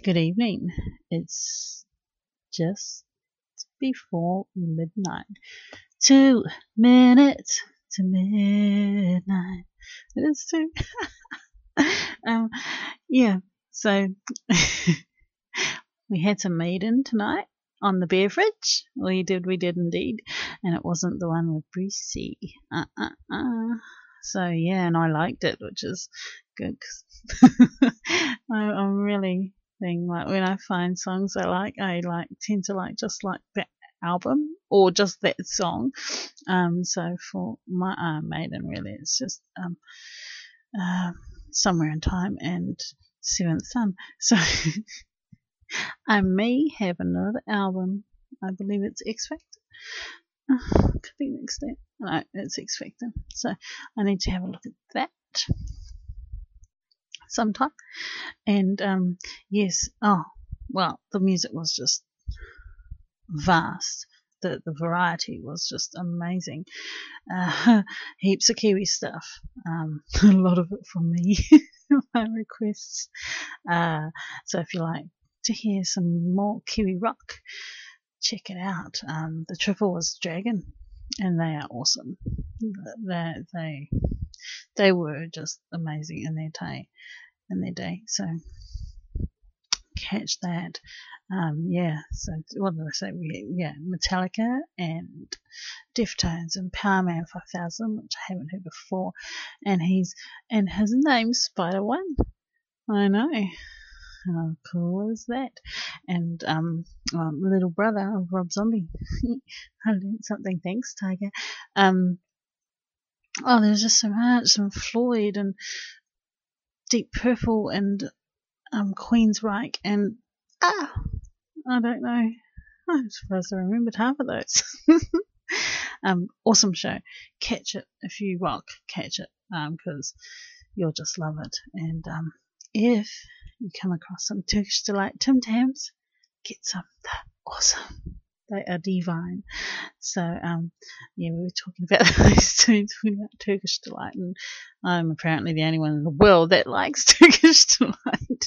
Good evening. It's just before midnight. 2 minutes to midnight. It is too. Yeah. So we had some Maiden tonight on the Bear-Fridge. We did indeed, and it wasn't the one with Brucey. So yeah, and I liked it, which is good. 'Cause I'm really thing like when I find songs I tend to like just like that album or just that song. So for my Maiden, really, it's just Somewhere in Time and Seventh Son. So I may have another album. I believe it's X Factor. Could be next day. No, it's X Factor. So I need to have a look at that sometime. And yes, well, the music was just vast. The variety was just amazing. Heaps of Kiwi stuff. A lot of it from me, my requests. So if you like to hear some more Kiwi rock, check it out. The Triple was Dragon, and they are awesome. They were just amazing in their day. So catch that. So what did I say? Metallica and Deftones and Powerman 5000, which I haven't heard before, and his name's Spider-One. I know. How cool is that? And little brother of Rob Zombie. I learned something. Thanks, Tiger. There's just so much, and Floyd and Deep Purple and Queensryche and I don't know. I'm surprised I remembered half of those. Awesome show. Catch it if you rock. Catch it because you'll just love it. And if you come across some Turkish Delight Tim Tams, get some. They're awesome. They are divine. So we were talking about those two, talking about Turkish Delight, and I'm apparently the only one in the world that likes Turkish Delight.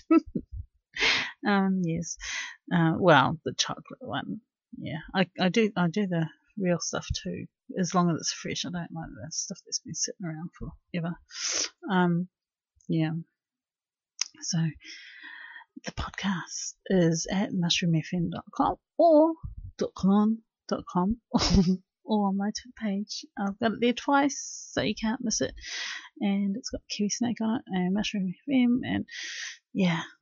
Yes. Well, the chocolate one. Yeah, I do the real stuff too, as long as it's fresh. I don't like the stuff that's been sitting around forever. Yeah. So the podcast is at mushroomfm.com or .com or on my page. I've got it there twice, so you can't miss it. And it's got Kiwi Snake on it and Mushroom FM, and yeah,